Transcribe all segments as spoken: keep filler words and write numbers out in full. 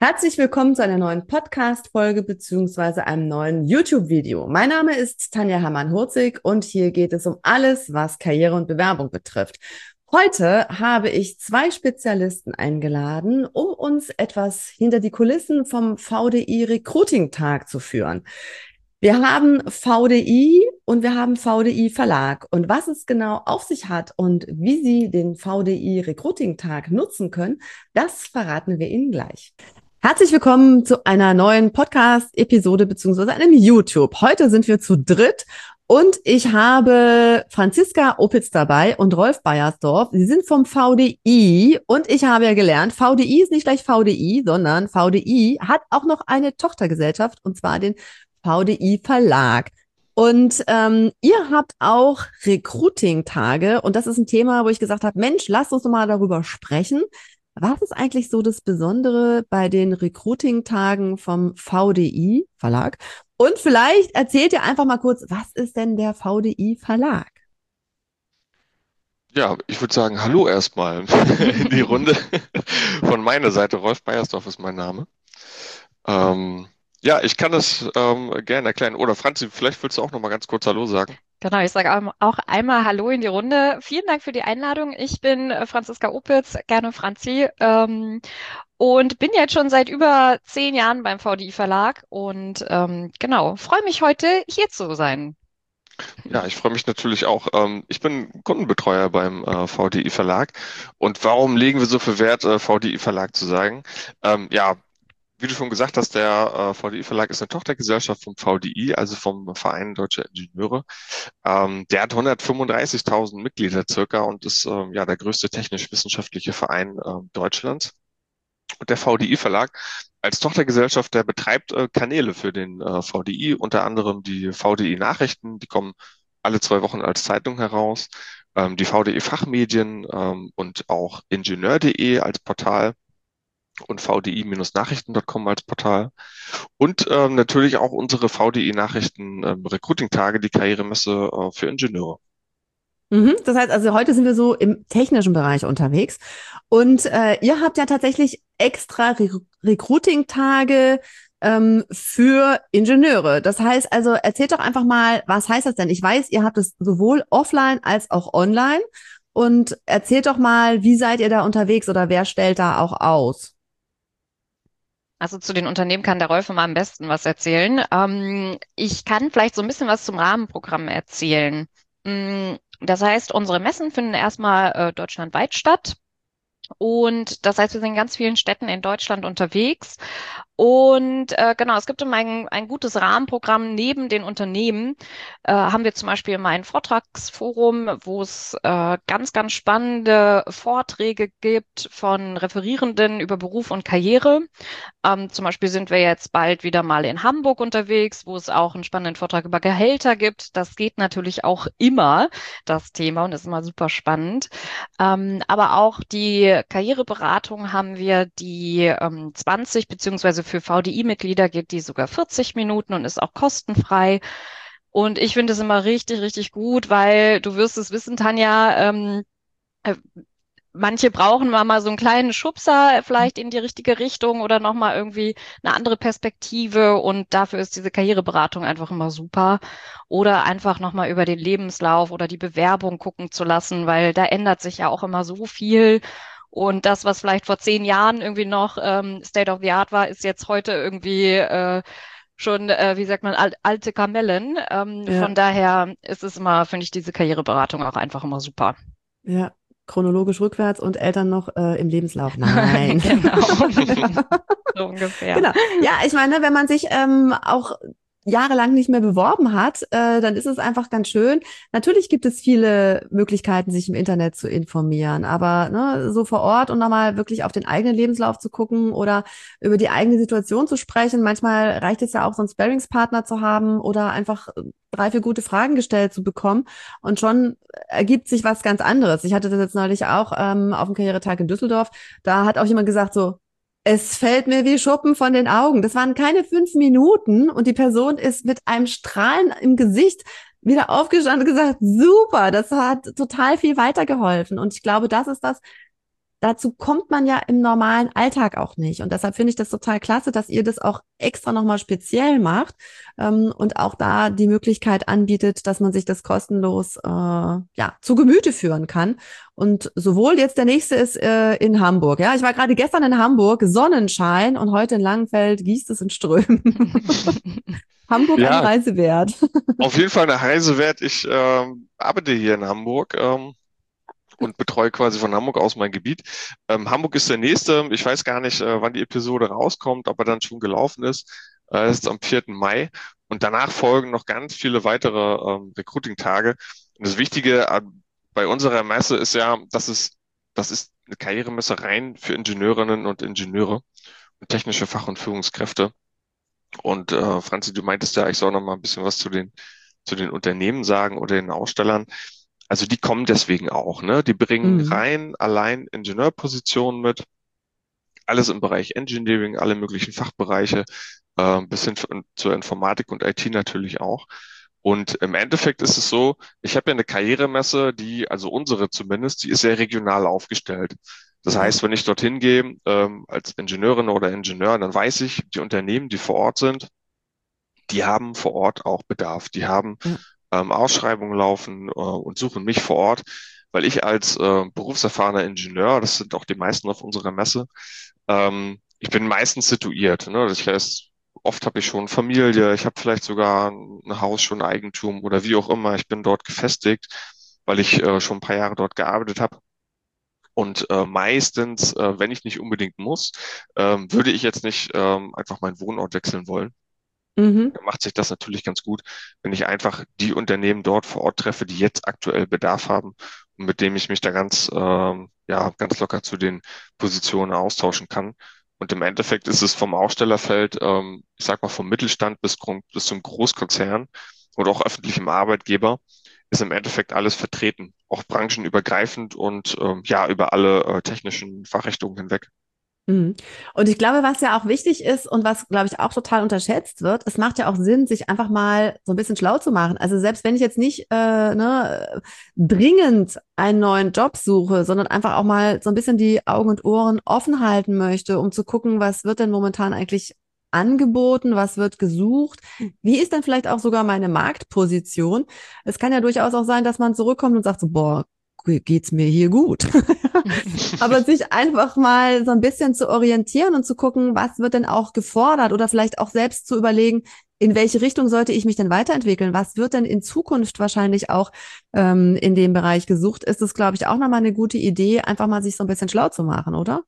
Herzlich willkommen zu einer neuen Podcast-Folge beziehungsweise einem neuen YouTube-Video. Mein Name ist Tanja Hermann-Hurzig und hier geht es um alles, was Karriere und Bewerbung betrifft. Heute habe ich zwei Spezialisten eingeladen, um uns etwas hinter die Kulissen vom V D I Recruiting Tag zu führen. Wir haben V D I und wir haben V D I Verlag. Und was es genau auf sich hat und wie Sie den V D I Recruiting Tag nutzen können, das verraten wir Ihnen gleich. Herzlich willkommen zu einer neuen Podcast-Episode beziehungsweise einem YouTube. Heute sind wir zu dritt und ich habe Franziska Opitz dabei und Rolf Beiersdorf. Sie sind vom V D I und ich habe ja gelernt, V D I ist nicht gleich V D I, sondern V D I hat auch noch eine Tochtergesellschaft und zwar den V D I Verlag. Und ähm, ihr habt auch Recruiting-Tage und das ist ein Thema, wo ich gesagt habe, Mensch, lasst uns doch mal darüber sprechen. Was ist eigentlich so das Besondere bei den Recruiting-Tagen vom V D I Verlag? Und vielleicht erzählt ihr einfach mal kurz, was ist denn der V D I Verlag? Ja, ich würde sagen, hallo erstmal in die Runde. Von meiner Seite, Rolf Beiersdorf ist mein Name. Ähm, ja, ich kann das ähm, gerne erklären. Oder Franzi, vielleicht willst du auch noch mal ganz kurz Hallo sagen. Genau, ich sage auch einmal Hallo in die Runde. Vielen Dank für die Einladung. Ich bin äh, Franziska Opitz, gerne Franzi, ähm, und bin jetzt schon seit über zehn Jahren beim V D I Verlag und ähm, genau, freue mich heute hier zu sein. Ja, ich freue mich natürlich auch. Ähm, ich bin Kundenbetreuer beim äh, V D I Verlag. Und warum legen wir so viel Wert, äh, V D I Verlag zu sagen? Ähm, ja, Wie du schon gesagt hast, der äh, V D I Verlag ist eine Tochtergesellschaft vom V D I, also vom Verein Deutscher Ingenieure. Ähm, der hat hundertfünfunddreißigtausend Mitglieder circa und ist ähm, ja der größte technisch-wissenschaftliche Verein ähm, Deutschlands. Und der V D I Verlag als Tochtergesellschaft, der betreibt äh, Kanäle für den äh, V D I, unter anderem die V D I Nachrichten, die kommen alle zwei Wochen als Zeitung heraus, ähm, die V D I Fachmedien ähm, und auch ingenieur.de als Portal und v d i Nachrichten Punkt com als Portal. Und ähm, natürlich auch unsere V D I-Nachrichten ähm, Recruiting-Tage, die Karrieremesse äh, für Ingenieure. Mhm, das heißt also, heute sind wir so im technischen Bereich unterwegs. Und äh, ihr habt ja tatsächlich extra Re Recruiting-Tage ähm, für Ingenieure. Das heißt also, erzählt doch einfach mal, was heißt das denn? Ich weiß, ihr habt es sowohl offline als auch online. Und erzählt doch mal, wie seid ihr da unterwegs oder wer stellt da auch aus? Also zu den Unternehmen kann der Rolf mal am besten was erzählen. Ähm, ich kann vielleicht so ein bisschen was zum Rahmenprogramm erzählen. Mm, Das heißt, unsere Messen finden erstmal äh, deutschlandweit statt. Und das heißt, wir sind in ganz vielen Städten in Deutschland unterwegs. Und äh, genau, es gibt immer ein, ein gutes Rahmenprogramm neben den Unternehmen. Äh, haben wir zum Beispiel immer ein Vortragsforum, wo es äh, ganz, ganz spannende Vorträge gibt von Referierenden über Beruf und Karriere. Ähm, zum Beispiel sind wir jetzt bald wieder mal in Hamburg unterwegs, wo es auch einen spannenden Vortrag über Gehälter gibt. Das geht natürlich auch immer, das Thema, und ist immer super spannend. Ähm, aber auch die Karriereberatung haben wir, die ähm, zwanzig, beziehungsweise für V D I-Mitglieder geht die sogar vierzig Minuten und ist auch kostenfrei. Und ich finde es immer richtig, richtig gut, weil du wirst es wissen, Tanja, ähm, äh, manche brauchen mal, mal so einen kleinen Schubser vielleicht in die richtige Richtung oder nochmal irgendwie eine andere Perspektive, und dafür ist diese Karriereberatung einfach immer super. Oder einfach nochmal über den Lebenslauf oder die Bewerbung gucken zu lassen, weil da ändert sich ja auch immer so viel. Und das, was vielleicht vor zehn Jahren irgendwie noch ähm, State of the Art war, ist jetzt heute irgendwie äh, schon, äh, wie sagt man, al alte Kamellen. Ähm, von Ja, daher ist es immer, finde ich, diese Karriereberatung auch einfach immer super. ja, chronologisch rückwärts und Eltern noch äh, im Lebenslauf. Nein. Genau. So ungefähr. Genau. Ja, ich meine, wenn man sich ähm, auch jahrelang nicht mehr beworben hat, äh, dann ist es einfach ganz schön. Natürlich gibt es viele Möglichkeiten, sich im Internet zu informieren, aber ne, so vor Ort und nochmal wirklich auf den eigenen Lebenslauf zu gucken oder über die eigene Situation zu sprechen. Manchmal reicht es ja auch, so einen Sparringspartner zu haben oder einfach drei, vier gute Fragen gestellt zu bekommen und schon ergibt sich was ganz anderes. Ich hatte das jetzt neulich auch ähm, auf dem Karrieretag in Düsseldorf. Da hat auch jemand gesagt so, es fällt mir wie Schuppen von den Augen. Das waren keine fünf Minuten und die Person ist mit einem Strahlen im Gesicht wieder aufgestanden und gesagt, super, das hat total viel weitergeholfen. Und ich glaube, das ist das, dazu kommt man ja im normalen Alltag auch nicht. Und deshalb finde ich das total klasse, dass ihr das auch extra nochmal speziell macht ähm, und auch da die Möglichkeit anbietet, dass man sich das kostenlos äh, ja, zu Gemüte führen kann. Und sowohl jetzt der nächste ist äh, in Hamburg. Ja, ich war gerade gestern in Hamburg, Sonnenschein, und heute in Langenfeld gießt es in Strömen. Hamburg eine Ja, Reise wert. auf jeden Fall eine Reise wert. Ich ähm, arbeite hier in Hamburg. Ähm, und betreue quasi von Hamburg aus mein Gebiet. Ähm, Hamburg ist der nächste. Ich weiß gar nicht, äh, wann die Episode rauskommt, ob er dann schon gelaufen ist. Äh, das ist am vierten Mai. Und danach folgen noch ganz viele weitere ähm, Recruiting-Tage. Und das Wichtige äh, bei unserer Messe ist ja, dass es, das ist eine Karrieremesse rein für Ingenieurinnen und Ingenieure und technische Fach- und Führungskräfte. Und äh, Franzi, du meintest ja, ich soll noch mal ein bisschen was zu den, zu den Unternehmen sagen oder den Ausstellern. Also die kommen deswegen auch, ne? Die bringen Mhm. rein allein Ingenieurpositionen mit, alles im Bereich Engineering, alle möglichen Fachbereiche, äh, bis hin zu, zur Informatik und I T natürlich auch. Und im Endeffekt ist es so, ich habe ja eine Karrieremesse, die, also unsere zumindest, die ist sehr regional aufgestellt. Das Ja. heißt, wenn ich dorthin gehe, ähm, als Ingenieurin oder Ingenieur, dann weiß ich, die Unternehmen, die vor Ort sind, die haben vor Ort auch Bedarf. Die haben Ja. ähm, Ausschreibungen laufen äh, und suchen mich vor Ort, weil ich als äh, berufserfahrener Ingenieur, das sind auch die meisten auf unserer Messe, ähm, ich bin meistens situiert. Ne? Das heißt, oft habe ich schon Familie, ich habe vielleicht sogar ein Haus, schon Eigentum oder wie auch immer. Ich bin dort gefestigt, weil ich äh, schon ein paar Jahre dort gearbeitet habe. Und äh, meistens, äh, wenn ich nicht unbedingt muss, ähm, würde ich jetzt nicht ähm, einfach meinen Wohnort wechseln wollen. Mhm. Da macht sich das natürlich ganz gut, wenn ich einfach die Unternehmen dort vor Ort treffe, die jetzt aktuell Bedarf haben und mit dem ich mich da ganz, ähm, ja, ganz locker zu den Positionen austauschen kann. Und im Endeffekt ist es vom Ausstellerfeld, ähm, ich sag mal vom Mittelstand bis, gro- bis zum Großkonzern und auch öffentlichem Arbeitgeber, ist im Endeffekt alles vertreten, auch branchenübergreifend und ähm, ja, über alle äh, technischen Fachrichtungen hinweg. Mhm. Und ich glaube, was ja auch wichtig ist und was, glaube ich, auch total unterschätzt wird, es macht ja auch Sinn, sich einfach mal so ein bisschen schlau zu machen. Also selbst wenn ich jetzt nicht äh, ne, dringend einen neuen Job suche, sondern einfach auch mal so ein bisschen die Augen und Ohren offen halten möchte, um zu gucken, was wird denn momentan eigentlich angeboten, was wird gesucht, wie ist denn vielleicht auch sogar meine Marktposition? Es kann ja durchaus auch sein, dass man zurückkommt und sagt so, boah, geht's mir hier gut. Aber sich einfach mal so ein bisschen zu orientieren und zu gucken, was wird denn auch gefordert oder vielleicht auch selbst zu überlegen, in welche Richtung sollte ich mich denn weiterentwickeln? Was wird denn in Zukunft wahrscheinlich auch ähm, in dem Bereich gesucht? Ist es, glaube ich, auch nochmal eine gute Idee, einfach mal sich so ein bisschen schlau zu machen, oder?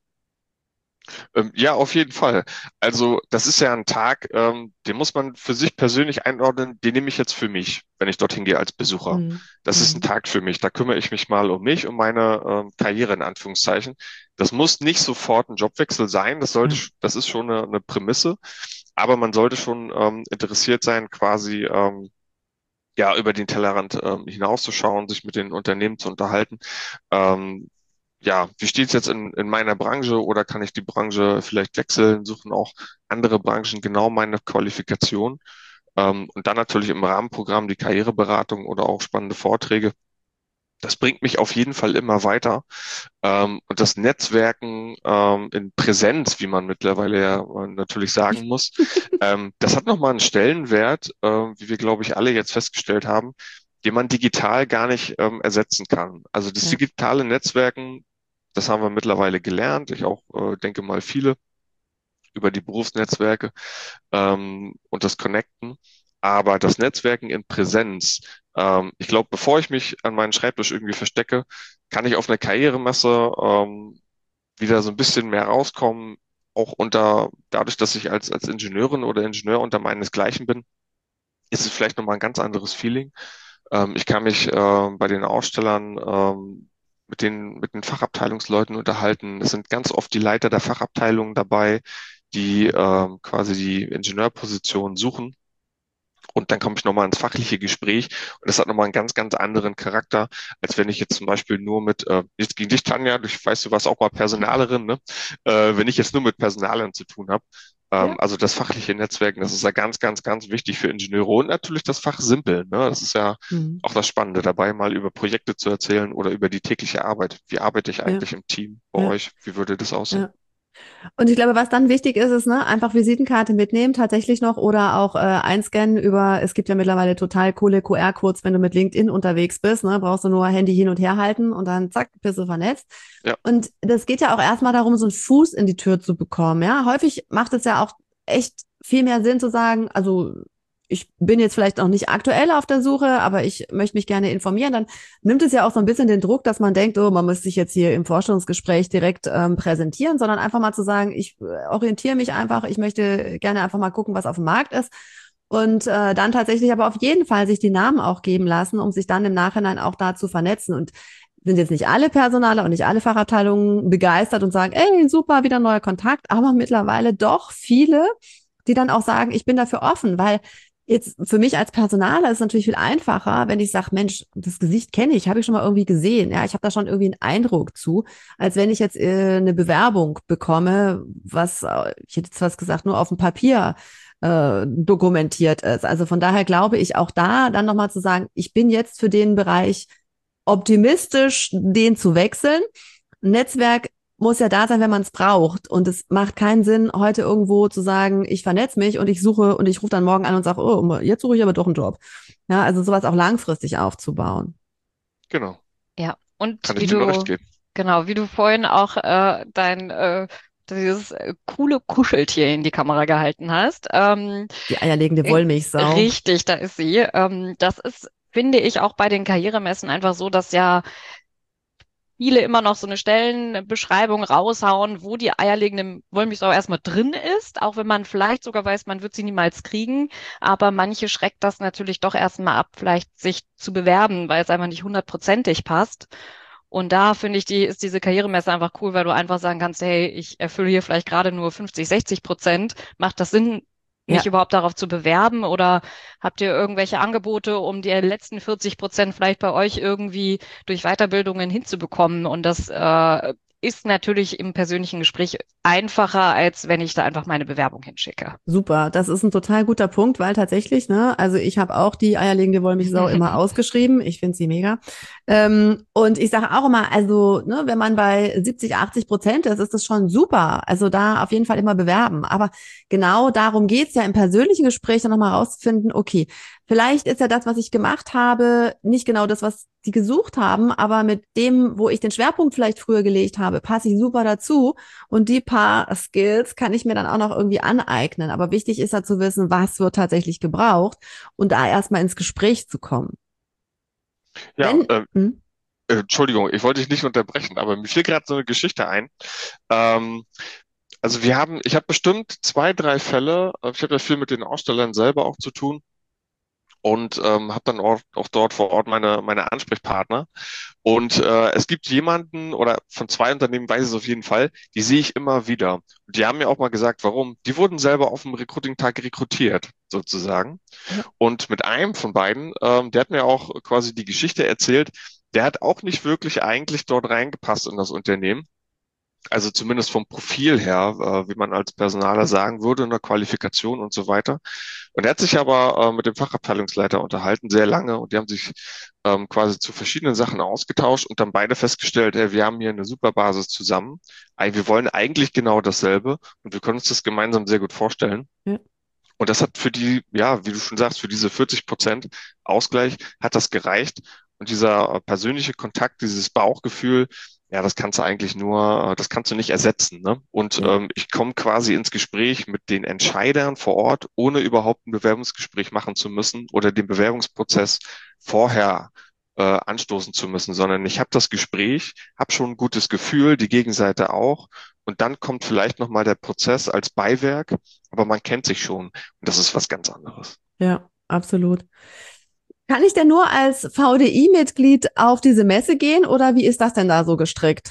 Ähm, ja, auf jeden Fall. Also das ist ja ein Tag, ähm, den muss man für sich persönlich einordnen, den nehme ich jetzt für mich, wenn ich dorthin gehe als Besucher. Mhm. Das ist ein Mhm. Tag für mich. Da kümmere ich mich mal um mich, um meine ähm, Karriere in Anführungszeichen. Das muss nicht sofort ein Jobwechsel sein. Das sollte, Ja. sch- das ist schon eine, eine Prämisse. Aber man sollte schon ähm, interessiert sein, quasi ähm, ja über den Tellerrand ähm, hinauszuschauen, sich mit den Unternehmen zu unterhalten. Ähm, ja, wie steht's jetzt in, in meiner Branche oder kann ich die Branche vielleicht wechseln, suchen auch andere Branchen genau meine Qualifikation? Ähm, und dann natürlich im Rahmenprogramm die Karriereberatung oder auch spannende Vorträge. Das bringt mich auf jeden Fall immer weiter. Ähm, und das Netzwerken ähm, in Präsenz, wie man mittlerweile ja äh, natürlich sagen muss, ähm, das hat nochmal einen Stellenwert, äh, wie wir, glaube ich, alle jetzt festgestellt haben, den man digital gar nicht ähm, ersetzen kann. Also das Ja. digitale Netzwerken, das haben wir mittlerweile gelernt. Ich auch äh, denke mal viele über die Berufsnetzwerke ähm, und das Connecten. Aber das Netzwerken in Präsenz, ähm, ich glaube, bevor ich mich an meinen Schreibtisch irgendwie verstecke, kann ich auf einer Karrieremesse ähm, wieder so ein bisschen mehr rauskommen, auch unter, dadurch, dass ich als, als Ingenieurin oder Ingenieur unter meinesgleichen bin, ist es vielleicht nochmal ein ganz anderes Feeling. Ähm, ich kann mich äh, bei den Ausstellern ähm, mit den, mit den Fachabteilungsleuten unterhalten. Es sind ganz oft die Leiter der Fachabteilungen dabei, die ähm, quasi die Ingenieurposition suchen. Und dann komme ich nochmal ins fachliche Gespräch und das hat nochmal einen ganz, ganz anderen Charakter, als wenn ich jetzt zum Beispiel nur mit, äh, jetzt gegen dich, Tanja, ich weiß, du warst auch mal Personalerin, ne? Äh, wenn ich jetzt nur mit Personalern zu tun habe. Ähm, Ja. also das fachliche Netzwerken, das ist ja ganz, ganz, ganz wichtig für Ingenieure und natürlich das Fach Simpeln. Ne? Das ist ja Mhm. auch das Spannende dabei, mal über Projekte zu erzählen oder über die tägliche Arbeit. Wie arbeite ich Ja, eigentlich im Team bei ja, euch? Wie würde das aussehen? ja. Und ich glaube, was dann wichtig ist, ist, ne, einfach Visitenkarte mitnehmen, tatsächlich noch, oder auch äh, einscannen über, es gibt ja mittlerweile total coole Q R-Codes, wenn du mit LinkedIn unterwegs bist, ne, brauchst du nur Handy hin und her halten und dann zack, bist du vernetzt. Ja, Und das geht ja auch erstmal darum, so einen Fuß in die Tür zu bekommen, ja. Häufig macht es ja auch echt viel mehr Sinn zu sagen, also ich bin jetzt vielleicht noch nicht aktuell auf der Suche, aber ich möchte mich gerne informieren. Dann nimmt es ja auch so ein bisschen den Druck, dass man denkt, oh, man muss sich jetzt hier im Vorstellungsgespräch direkt ähm, präsentieren, sondern einfach mal zu sagen, ich äh, orientiere mich einfach, ich möchte gerne einfach mal gucken, was auf dem Markt ist. Und äh, dann tatsächlich aber auf jeden Fall sich die Namen auch geben lassen, um sich dann im Nachhinein auch da zu vernetzen. Und sind jetzt nicht alle Personale und nicht alle Fachabteilungen begeistert und sagen, ey, super, wieder neuer Kontakt, aber mittlerweile doch viele, die dann auch sagen, ich bin dafür offen, weil jetzt für mich als Personaler ist es natürlich viel einfacher, wenn ich sage, Mensch, das Gesicht kenne ich, habe ich schon mal irgendwie gesehen. Ja, ich habe da schon irgendwie einen Eindruck zu, als wenn ich jetzt äh, eine Bewerbung bekomme, was, äh, ich hätte jetzt was gesagt, nur auf dem Papier äh, dokumentiert ist. Also von daher glaube ich auch da dann nochmal zu sagen, ich bin jetzt für den Bereich optimistisch, den zu wechseln. Ein Netzwerk muss ja da sein, wenn man es braucht. Und es macht keinen Sinn, heute irgendwo zu sagen, ich vernetze mich und ich suche und ich rufe dann morgen an und sage, oh, jetzt suche ich aber doch einen Job. Ja, also sowas auch langfristig aufzubauen. genau. Ja, und Kann wie ich dir nur recht du, geben. genau, wie du vorhin auch äh, dein äh, dieses äh, coole Kuscheltier in die Kamera gehalten hast. Ähm, Die eierlegende äh, Wollmilchsau. richtig, da ist sie. Ähm, das ist, finde ich, auch bei den Karrieremessen einfach so, dass ja viele immer noch so eine Stellenbeschreibung raushauen, wo die eierlegende Wollmilchsau erstmal drin ist, auch wenn man vielleicht sogar weiß, man wird sie niemals kriegen. Aber manche schreckt das natürlich doch erstmal ab, vielleicht sich zu bewerben, weil es einfach nicht hundertprozentig passt. Und da finde ich, die, ist diese Karrieremesse einfach cool, weil du einfach sagen kannst, hey, ich erfülle hier vielleicht gerade nur fünfzig, sechzig Prozent. Macht das Sinn, mich Ja, überhaupt darauf zu bewerben? Oder habt ihr irgendwelche Angebote, um die letzten vierzig Prozent vielleicht bei euch irgendwie durch Weiterbildungen hinzubekommen? Und das äh, ist natürlich im persönlichen Gespräch einfacher, als wenn ich da einfach meine Bewerbung hinschicke. super. Das ist ein total guter Punkt, weil tatsächlich, ne, also ich habe auch die eierlegende Wollmilchsau immer ausgeschrieben. Ich finde sie mega. Ähm, und ich sage auch immer, also, ne, wenn man bei siebzig, achtzig Prozent ist, ist das schon super. Also da auf jeden Fall immer bewerben. Aber genau darum geht's ja im persönlichen Gespräch dann nochmal rauszufinden, okay, vielleicht ist ja das, was ich gemacht habe, nicht genau das, was die gesucht haben, aber mit dem, wo ich den Schwerpunkt vielleicht früher gelegt habe, passe ich super dazu. Und die paar Skills kann ich mir dann auch noch irgendwie aneignen. Aber wichtig ist ja zu wissen, was wird tatsächlich gebraucht und da erstmal ins Gespräch zu kommen. Ja, Wenn, äh, hm? äh, Entschuldigung, ich wollte dich nicht unterbrechen, aber mir fiel gerade so eine Geschichte ein. Ähm, also wir haben, ich habe bestimmt zwei, drei Fälle, äh, ich habe ja viel mit den Ausstellern selber auch zu tun und ähm, habe dann auch, auch dort vor Ort meine, meine Ansprechpartner. Und äh, es gibt jemanden oder von zwei Unternehmen weiß ich es auf jeden Fall, die sehe ich immer wieder. Und die haben mir auch mal gesagt, warum. Die wurden selber auf dem Recruiting-Tag rekrutiert, sozusagen. Ja, Und mit einem von beiden, ähm, der hat mir auch quasi die Geschichte erzählt, der hat auch nicht wirklich eigentlich dort reingepasst in das Unternehmen. Also zumindest vom Profil her, äh, wie man als Personaler sagen würde, in der Qualifikation und so weiter. Und er hat sich aber äh, mit dem Fachabteilungsleiter unterhalten, sehr lange, und die haben sich ähm, quasi zu verschiedenen Sachen ausgetauscht und dann beide festgestellt, hey, wir haben hier eine super Basis zusammen. Ey, wir wollen eigentlich genau dasselbe und wir können uns das gemeinsam sehr gut vorstellen. ja, Und das hat für die, ja, wie du schon sagst, für diese vierzig Prozent Ausgleich hat das gereicht. Und dieser äh, persönliche Kontakt, dieses Bauchgefühl, ja, das kannst du eigentlich nur, äh, das kannst du nicht ersetzen, ne? Und ja. ähm, ich komme quasi ins Gespräch mit den Entscheidern vor Ort, ohne überhaupt ein Bewerbungsgespräch machen zu müssen oder den Bewerbungsprozess vorher äh, anstoßen zu müssen, sondern ich habe das Gespräch, habe schon ein gutes Gefühl, die Gegenseite auch. Und dann kommt vielleicht nochmal der Prozess als Beiwerk, aber man kennt sich schon. Und das ist was ganz anderes. Ja, absolut. Kann ich denn nur als V D I-Mitglied auf diese Messe gehen oder wie ist das denn da so gestrickt?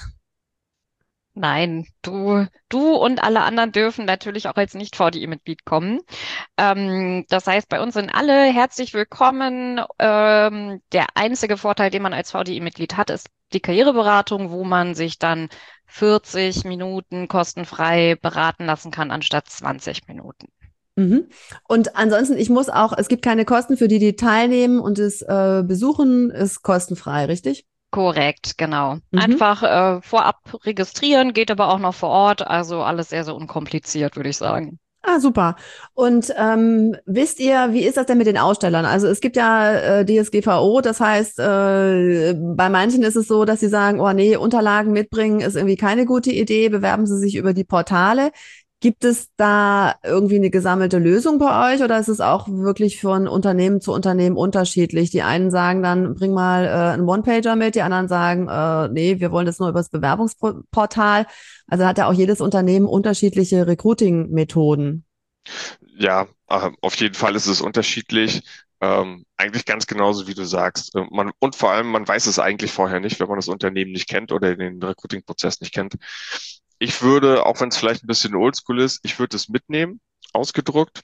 Nein, du, du und alle anderen dürfen natürlich auch als Nicht-V D I-Mitglied kommen. Ähm, das heißt, bei uns sind alle herzlich willkommen. Ähm, der einzige Vorteil, den man als V D I-Mitglied hat, ist die Karriereberatung, wo man sich dann vierzig Minuten kostenfrei beraten lassen kann, anstatt zwanzig Minuten. Mhm. Und ansonsten, ich muss auch, es gibt keine Kosten für die, die teilnehmen und es äh, besuchen, ist kostenfrei, richtig? Korrekt, genau. Mhm. Einfach äh, vorab registrieren, geht aber auch noch vor Ort, also alles sehr, sehr unkompliziert, würde ich sagen. Ah, super. Und ähm, wisst ihr, wie ist das denn mit den Ausstellern? Also es gibt ja äh, D S G V O, das heißt, äh, bei manchen ist es so, dass sie sagen, oh nee, Unterlagen mitbringen ist irgendwie keine gute Idee, bewerben Sie sich über die Portale. Gibt es da irgendwie eine gesammelte Lösung bei euch oder ist es auch wirklich von Unternehmen zu Unternehmen unterschiedlich? Die einen sagen dann, bring mal äh, einen One-Pager mit, die anderen sagen, äh, nee, wir wollen das nur über das Bewerbungsportal. Also hat ja auch jedes Unternehmen unterschiedliche Recruiting-Methoden. Ja, äh, auf jeden Fall ist es unterschiedlich. Ähm, eigentlich ganz genauso, wie du sagst. Äh, man, und vor allem, man weiß es eigentlich vorher nicht, wenn man das Unternehmen nicht kennt oder den Recruiting-Prozess nicht kennt. Ich würde, auch wenn es vielleicht ein bisschen oldschool ist, ich würde es mitnehmen, ausgedruckt.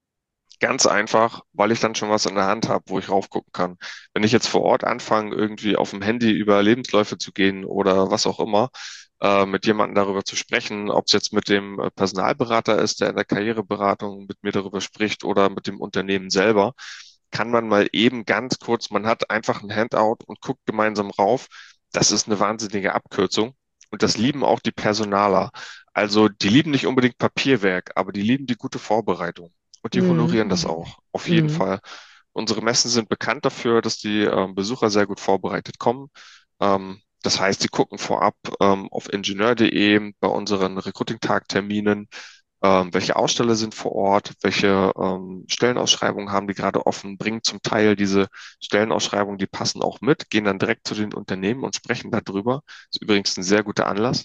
Ganz einfach, weil ich dann schon was in der Hand habe, wo ich raufgucken kann. Wenn ich jetzt vor Ort anfange, irgendwie auf dem Handy über Lebensläufe zu gehen oder was auch immer, äh, mit jemandem darüber zu sprechen, ob es jetzt mit dem äh, Personalberater ist, der in der Karriereberatung mit mir darüber spricht oder mit dem Unternehmen selber, kann man mal eben ganz kurz, man hat einfach ein Handout und guckt gemeinsam rauf. Das ist eine wahnsinnige Abkürzung. Und das lieben auch die Personaler. Also die lieben nicht unbedingt Papierwerk, aber die lieben die gute Vorbereitung. Und die honorieren das Mhm. auch, auf jeden Mhm. Fall. Unsere Messen sind bekannt dafür, dass die ähm, Besucher sehr gut vorbereitet kommen. Ähm, das heißt, sie gucken vorab ähm, auf ingenieur punkt de bei unseren Recruiting-Tag-Terminen, ähm, welche Aussteller sind vor Ort, welche ähm, Stellenausschreibungen haben die gerade offen, bringen zum Teil diese Stellenausschreibungen, die passen auch mit, gehen dann direkt zu den Unternehmen und sprechen darüber. Ist übrigens ein sehr guter Anlass.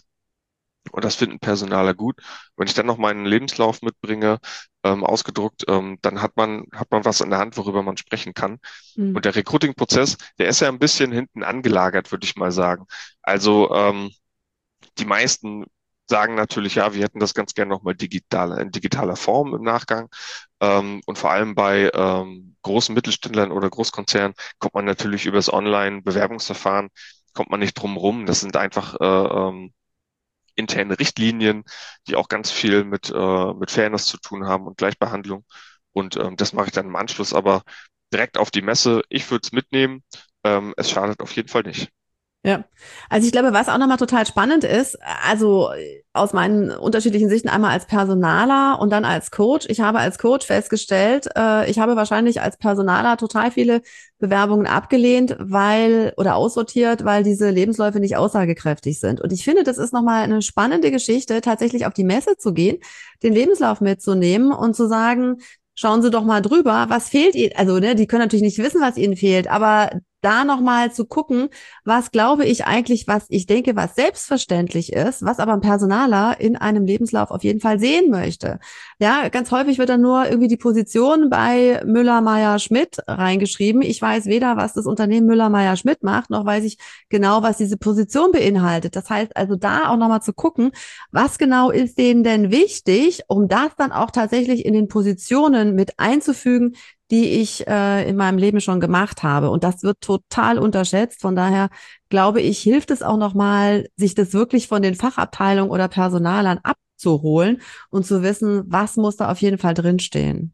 Und das finden Personaler gut. Wenn ich dann noch meinen Lebenslauf mitbringe, ähm, ausgedruckt, ähm, dann hat man, hat man was in der Hand, worüber man sprechen kann. Mhm. Und der Recruiting-Prozess, der ist ja ein bisschen hinten angelagert, würde ich mal sagen. Also ähm, die meisten sagen natürlich, ja, wir hätten das ganz gerne nochmal digital, in digitaler Form im Nachgang. Ähm, und vor allem bei ähm, großen Mittelständlern oder Großkonzernen kommt man natürlich über das Online-Bewerbungsverfahren, kommt man nicht drum rum. Das sind einfach äh, ähm, interne Richtlinien, die auch ganz viel mit, äh, mit Fairness zu tun haben und Gleichbehandlung. Und ähm, das mache ich dann im Anschluss, aber direkt auf die Messe. Ich würde es mitnehmen. Ähm, es schadet auf jeden Fall nicht. Ja, also ich glaube, was auch nochmal total spannend ist, also aus meinen unterschiedlichen Sichten einmal als Personaler und dann als Coach. Ich habe als Coach festgestellt, äh, ich habe wahrscheinlich als Personaler total viele Bewerbungen abgelehnt, weil oder aussortiert, weil diese Lebensläufe nicht aussagekräftig sind. Und ich finde, das ist nochmal eine spannende Geschichte, tatsächlich auf die Messe zu gehen, den Lebenslauf mitzunehmen und zu sagen, schauen Sie doch mal drüber, was fehlt Ihnen? Also, ne, die können natürlich nicht wissen, was ihnen fehlt, aber da nochmal zu gucken, was glaube ich eigentlich, was ich denke, was selbstverständlich ist, was aber ein Personaler in einem Lebenslauf auf jeden Fall sehen möchte. Ja, ganz häufig wird dann nur irgendwie die Position bei Müller, Meyer, Schmidt reingeschrieben. Ich weiß weder, was das Unternehmen Müller, Meyer, Schmidt macht, noch weiß ich genau, was diese Position beinhaltet. Das heißt also da auch nochmal zu gucken, was genau ist denen denn wichtig, um das dann auch tatsächlich in den Positionen mit einzufügen, die ich äh, in meinem Leben schon gemacht habe. Und das wird total unterschätzt. Von daher glaube ich, hilft es auch nochmal, sich das wirklich von den Fachabteilungen oder Personalern abzuholen und zu wissen, was muss da auf jeden Fall drinstehen.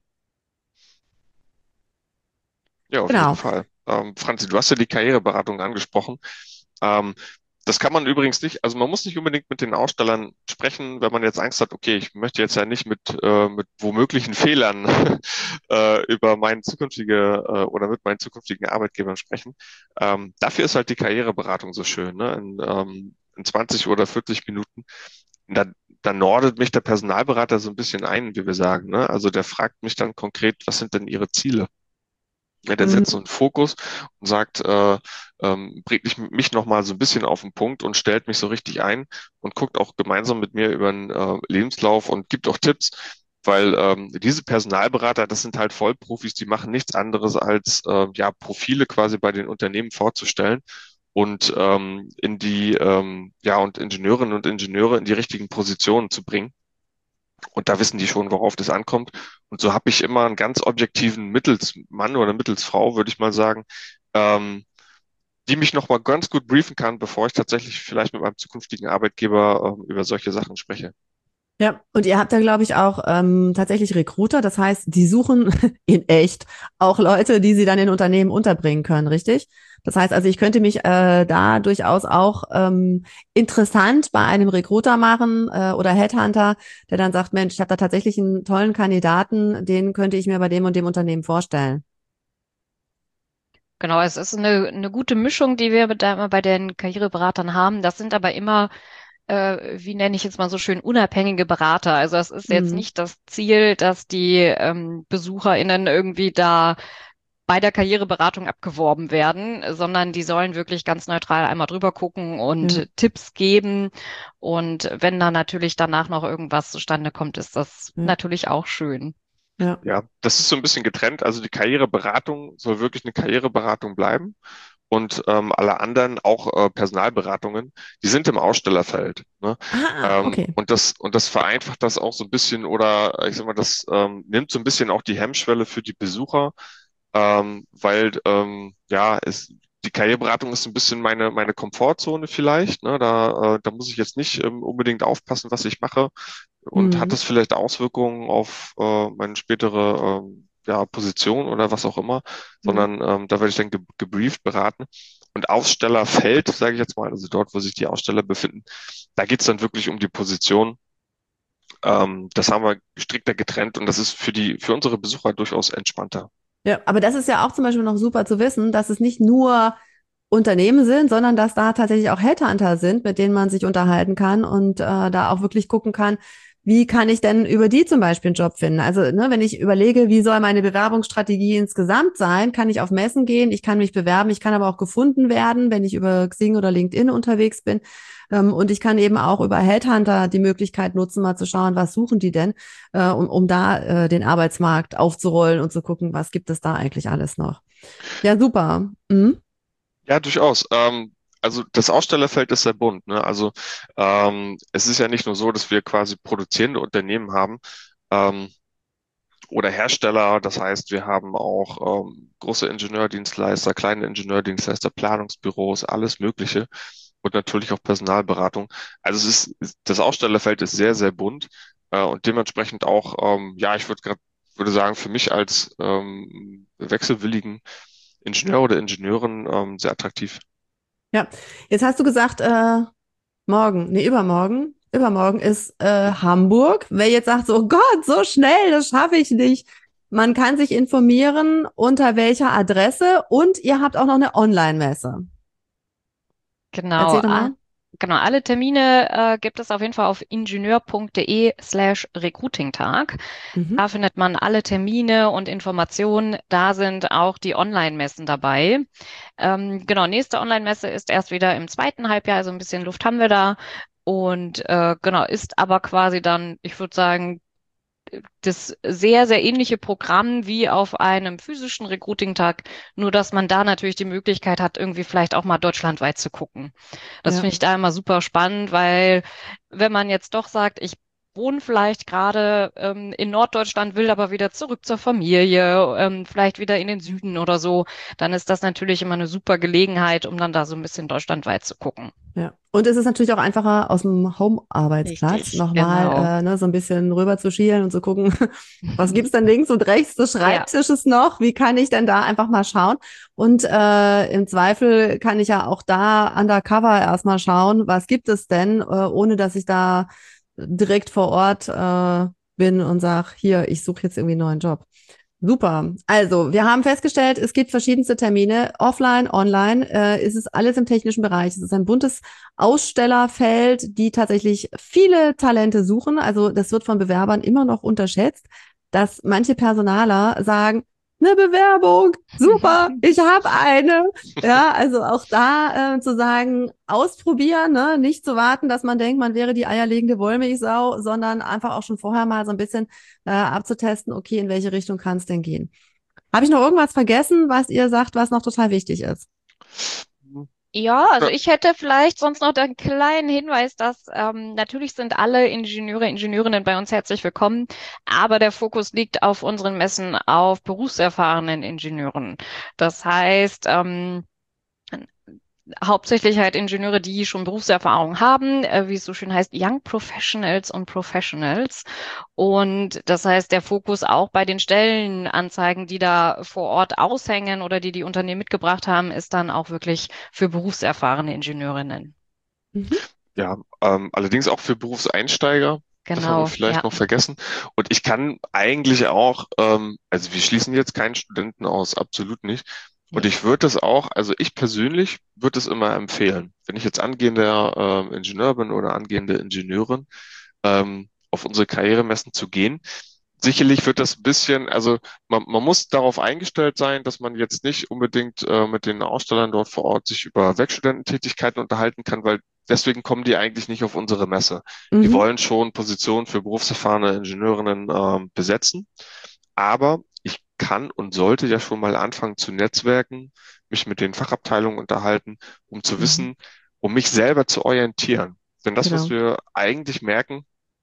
Ja, auf jeden Genau. Fall. Ähm, Franzi, du hast ja die Karriereberatung angesprochen. Ähm, das kann man übrigens nicht, also man muss nicht unbedingt mit den Ausstellern sprechen, wenn man jetzt Angst hat, okay, ich möchte jetzt ja nicht mit, äh, mit womöglichen Fehlern äh, über meine zukünftige äh, oder mit meinen zukünftigen Arbeitgebern sprechen. Ähm, dafür ist halt die Karriereberatung so schön, ne? In, ähm, in zwanzig oder vierzig Minuten. Da, da nordet mich der Personalberater so ein bisschen ein, wie wir sagen, ne? Also der fragt mich dann konkret, was sind denn Ihre Ziele? Ja, der setzt so Mhm. einen Fokus und sagt, äh, ähm, bringt mich, mich nochmal so ein bisschen auf den Punkt und stellt mich so richtig ein und guckt auch gemeinsam mit mir über den äh, Lebenslauf und gibt auch Tipps, weil ähm, diese Personalberater, das sind halt Vollprofis, die machen nichts anderes als äh, ja Profile quasi bei den Unternehmen vorzustellen und ähm, in die ähm, ja und Ingenieurinnen und Ingenieure in die richtigen Positionen zu bringen. Und da wissen die schon, worauf das ankommt. Und so habe ich immer einen ganz objektiven Mittelsmann oder Mittelsfrau, würde ich mal sagen, ähm, die mich nochmal ganz gut briefen kann, bevor ich tatsächlich vielleicht mit meinem zukünftigen Arbeitgeber ähm, über solche Sachen spreche. Ja, und ihr habt da, glaube ich, auch ähm, tatsächlich Recruiter. Das heißt, die suchen in echt auch Leute, die sie dann in Unternehmen unterbringen können, richtig? Das heißt also, ich könnte mich äh, da durchaus auch ähm, interessant bei einem Recruiter machen äh, oder Headhunter, der dann sagt, Mensch, ich habe da tatsächlich einen tollen Kandidaten, den könnte ich mir bei dem und dem Unternehmen vorstellen. Genau, es ist eine, eine gute Mischung, die wir da immer bei den Karriereberatern haben. Das sind aber immer, äh, wie nenne ich jetzt mal so schön, unabhängige Berater. Also es ist jetzt Mhm. nicht das Ziel, dass die ähm, BesucherInnen irgendwie da bei der Karriereberatung abgeworben werden, sondern die sollen wirklich ganz neutral einmal drüber gucken Ja, und Tipps geben. Und wenn da natürlich danach noch irgendwas zustande kommt, ist das ja, natürlich auch schön. ja. Ja, das ist so ein bisschen getrennt. Also die Karriereberatung soll wirklich eine Karriereberatung bleiben. Und ähm, alle anderen, auch äh, Personalberatungen, die sind im Ausstellerfeld. Ne? Ah, Ähm, okay. und das, und das vereinfacht das auch so ein bisschen oder ich sag mal, das ähm, nimmt so ein bisschen auch die Hemmschwelle für die Besucher, ähm, weil ähm, ja, es, die Karriereberatung ist so ein bisschen meine, meine Komfortzone vielleicht. Ne? Da, äh, da muss ich jetzt nicht ähm, unbedingt aufpassen, was ich mache. Und hat Mhm. das vielleicht Auswirkungen auf äh, meine spätere ähm, ja, Position oder was auch immer, Ja. sondern ähm, da werde ich dann ge gebrieft, beraten. Und Ausstellerfeld, sage ich jetzt mal, also dort, wo sich die Aussteller befinden, da geht es dann wirklich um die Position. Ähm, das haben wir strikter getrennt und das ist für die, für unsere Besucher durchaus entspannter. Ja, aber das ist ja auch zum Beispiel noch super zu wissen, dass es nicht nur Unternehmen sind, sondern dass da tatsächlich auch Headhunter sind, mit denen man sich unterhalten kann und äh, da auch wirklich gucken kann, wie kann ich denn über die zum Beispiel einen Job finden? Also, ne, wenn ich überlege, wie soll meine Bewerbungsstrategie insgesamt sein, kann ich auf Messen gehen, ich kann mich bewerben, ich kann aber auch gefunden werden, wenn ich über Xing oder LinkedIn unterwegs bin. Ähm, und ich kann eben auch über Headhunter die Möglichkeit nutzen, mal zu schauen, was suchen die denn, äh, um, um da äh, den Arbeitsmarkt aufzurollen und zu gucken, was gibt es da eigentlich alles noch. Ja, super. Mhm. Ja, durchaus. Ähm, also das Ausstellerfeld ist sehr bunt, ne? Also ähm, es ist ja nicht nur so, dass wir quasi produzierende Unternehmen haben, ähm, oder Hersteller. Das heißt, wir haben auch ähm, große Ingenieurdienstleister, kleine Ingenieurdienstleister, Planungsbüros, alles Mögliche und natürlich auch Personalberatung. Also es ist, das Ausstellerfeld ist sehr, sehr bunt äh, und dementsprechend auch, ähm, ja, ich würde gerade, würde sagen, für mich als ähm, wechselwilligen Ingenieur oder Ingenieurin ähm, sehr attraktiv. Ja, jetzt hast du gesagt, äh, morgen, nee, übermorgen. Übermorgen ist äh, Hamburg. Wer jetzt sagt, so, oh Gott, so schnell, das schaffe ich nicht. Man kann sich informieren, unter welcher Adresse und ihr habt auch noch eine Online-Messe. Genau, Erzähl doch ah, mal. genau, alle Termine äh, gibt es auf jeden Fall auf ingenieur.de slash Recruiting-Tag. Mhm. Da findet man alle Termine und Informationen. Da sind auch die Online-Messen dabei. Ähm, genau, nächste Online-Messe ist erst wieder im zweiten Halbjahr, also ein bisschen Luft haben wir da. Und äh, genau, ist aber quasi dann, ich würde sagen, das sehr, sehr ähnliche Programm wie auf einem physischen Recruiting-Tag, nur dass man da natürlich die Möglichkeit hat, irgendwie vielleicht auch mal deutschlandweit zu gucken. Das Ja. finde ich da immer super spannend, weil wenn man jetzt doch sagt, ich wohne vielleicht gerade ähm, in Norddeutschland, will aber wieder zurück zur Familie, ähm, vielleicht wieder in den Süden oder so, dann ist das natürlich immer eine super Gelegenheit, um dann da so ein bisschen deutschlandweit zu gucken. Ja. Und es ist natürlich auch einfacher, aus dem Home-Arbeitsplatz Richtig, nochmal genau. äh, ne, so ein bisschen rüber zu schielen und zu gucken, was gibt's denn links und rechts des Ja, Schreibtisches noch? Wie kann ich denn da einfach mal schauen? Und äh, im Zweifel kann ich ja auch da undercover erstmal schauen, was gibt es denn, äh, ohne dass ich da direkt vor Ort äh, bin und sage, hier, ich suche jetzt irgendwie einen neuen Job. Super. Also, wir haben festgestellt, es gibt verschiedenste Termine, offline, online. Äh, es ist alles im technischen Bereich. Es ist ein buntes Ausstellerfeld, die tatsächlich viele Talente suchen. Also, das wird von Bewerbern immer noch unterschätzt, dass manche Personaler sagen, eine Bewerbung, super, ich habe eine. Ja, also auch da äh, zu sagen, ausprobieren, ne? Nicht zu warten, dass man denkt, man wäre die eierlegende Wollmilchsau, sondern einfach auch schon vorher mal so ein bisschen äh, abzutesten, okay, in welche Richtung kann es denn gehen. Habe ich noch irgendwas vergessen, was ihr sagt, was noch total wichtig ist? ja, also Ja, ich hätte vielleicht sonst noch den kleinen Hinweis, dass ähm, natürlich sind alle Ingenieure, Ingenieurinnen bei uns herzlich willkommen, aber der Fokus liegt auf unseren Messen auf berufserfahrenen Ingenieuren. Das heißt, ähm, hauptsächlich halt Ingenieure, die schon Berufserfahrung haben, äh, wie es so schön heißt, Young Professionals und Professionals. Und das heißt, der Fokus auch bei den Stellenanzeigen, die da vor Ort aushängen oder die die Unternehmen mitgebracht haben, ist dann auch wirklich für berufserfahrene Ingenieurinnen. Mhm. Ja, ähm, allerdings auch für Berufseinsteiger. Das haben wir Genau, vielleicht ja. noch vergessen. Und ich kann eigentlich auch, ähm, also wir schließen jetzt keinen Studenten aus, absolut nicht. Und Nee. ich würde das auch, also ich persönlich würde es immer empfehlen, wenn ich jetzt angehender ähm, Ingenieur bin oder angehende Ingenieurin, ähm, auf unsere Karrieremessen zu gehen. Sicherlich wird das ein bisschen, also man, man muss darauf eingestellt sein, dass man jetzt nicht unbedingt äh, mit den Ausstellern dort vor Ort sich über Werkstudententätigkeiten unterhalten kann, weil deswegen kommen die eigentlich nicht auf unsere Messe. Die Mhm. wollen schon Positionen für berufserfahrene Ingenieurinnen ähm, besetzen, aber ich kann und sollte ja schon mal anfangen zu netzwerken, mich mit den Fachabteilungen unterhalten, um zu Mhm. wissen, um mich selber zu orientieren. Denn das, was Genau. wir eigentlich merken,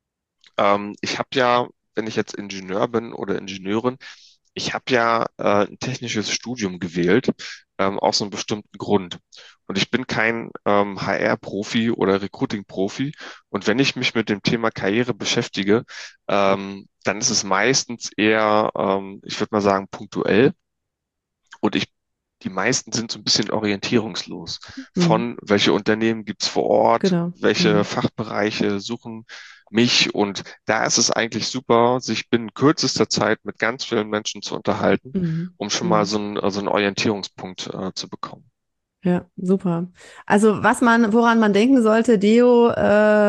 ähm, ich habe ja, wenn ich jetzt Ingenieur bin oder Ingenieurin, ich habe ja äh, ein technisches Studium gewählt, ähm, aus einem bestimmten Grund. Und ich bin kein ähm, H R-Profi oder Recruiting-Profi. Und wenn ich mich mit dem Thema Karriere beschäftige, ähm, dann ist es meistens eher, ähm, ich würde mal sagen, punktuell. Und ich, die meisten sind so ein bisschen orientierungslos. Mhm. Von welche Unternehmen gibt's vor Ort, Genau. welche Mhm. Fachbereiche suchen mich. Und da ist es eigentlich super, sich binnen kürzester Zeit mit ganz vielen Menschen zu unterhalten, Mhm. um schon mal Mhm. so einen, so einen Orientierungspunkt äh, zu bekommen. Ja, super. Also was man, woran man denken sollte, Deo, äh,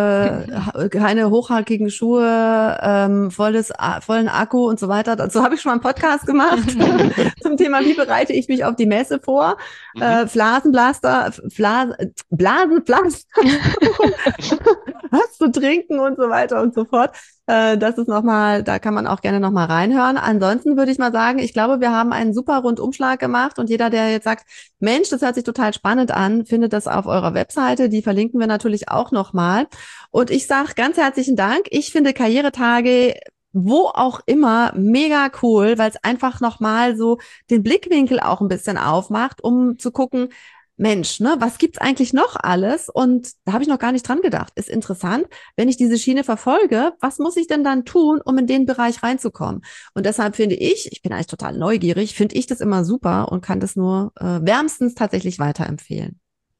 ha- keine hochhackigen Schuhe, ähm, volles, A- vollen Akku und so weiter. Dazu habe ich schon mal einen Podcast gemacht zum Thema, wie bereite ich mich auf die Messe vor? Mhm. Äh, Blasenblaster, Blas, Blasenpflaster, was zu trinken und so weiter und so fort. Äh, das ist nochmal, da kann man auch gerne nochmal reinhören. Ansonsten würde ich mal sagen, ich glaube, wir haben einen super Rundumschlag gemacht und jeder, der jetzt sagt, Mensch, das hört sich total spannend an, findet das auf eurer Webseite. Die verlinken wir natürlich auch nochmal. Und ich sage ganz herzlichen Dank. Ich finde Karrieretage wo auch immer mega cool, weil es einfach nochmal so den Blickwinkel auch ein bisschen aufmacht, um zu gucken, Mensch, ne, was gibt's eigentlich noch alles? Und da habe ich noch gar nicht dran gedacht. Ist interessant, wenn ich diese Schiene verfolge, was muss ich denn dann tun, um in den Bereich reinzukommen? Und deshalb finde ich, ich bin eigentlich total neugierig, finde ich das immer super und kann das nur äh, wärmstens tatsächlich weiterempfehlen.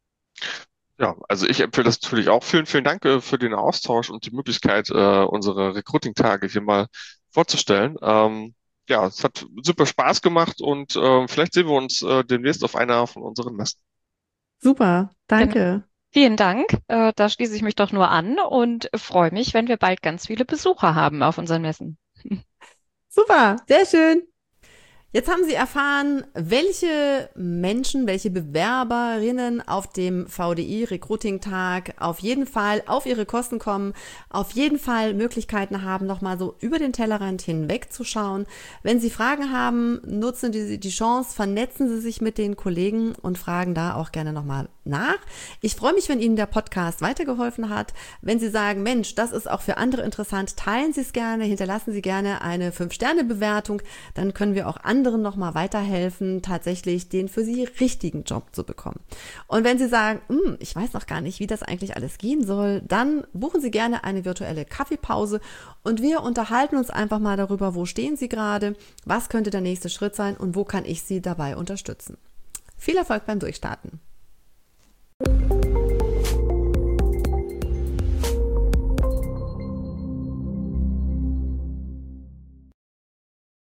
Ja, also ich empfehle das natürlich auch. Vielen, vielen Dank äh, für den Austausch und die Möglichkeit, äh, unsere Recruiting-Tage hier mal vorzustellen. Ähm, ja, es hat super Spaß gemacht und äh, vielleicht sehen wir uns äh, demnächst auf einer von unseren Messen. Super, Genau. danke. Vielen Dank. Äh, da schließe ich mich doch nur an und freue mich, wenn wir bald ganz viele Besucher haben auf unseren Messen. Super, sehr schön. Jetzt haben Sie erfahren, welche Menschen, welche Bewerberinnen auf dem V D I-Recruiting-Tag auf jeden Fall auf ihre Kosten kommen, auf jeden Fall Möglichkeiten haben, nochmal so über den Tellerrand hinweg zu schauen. Wenn Sie Fragen haben, nutzen Sie die Chance, vernetzen Sie sich mit den Kollegen und fragen da auch gerne nochmal nach. Ich freue mich, wenn Ihnen der Podcast weitergeholfen hat. Wenn Sie sagen, Mensch, das ist auch für andere interessant, teilen Sie es gerne, hinterlassen Sie gerne eine fünf Sterne Bewertung, dann können wir auch andere anderen nochmal weiterhelfen, tatsächlich den für sie richtigen Job zu bekommen. Und wenn Sie sagen, hm, ich weiß noch gar nicht, wie das eigentlich alles gehen soll, dann buchen Sie gerne eine virtuelle Kaffeepause und wir unterhalten uns einfach mal darüber, wo stehen Sie gerade, was könnte der nächste Schritt sein und wo kann ich Sie dabei unterstützen. Viel Erfolg beim Durchstarten.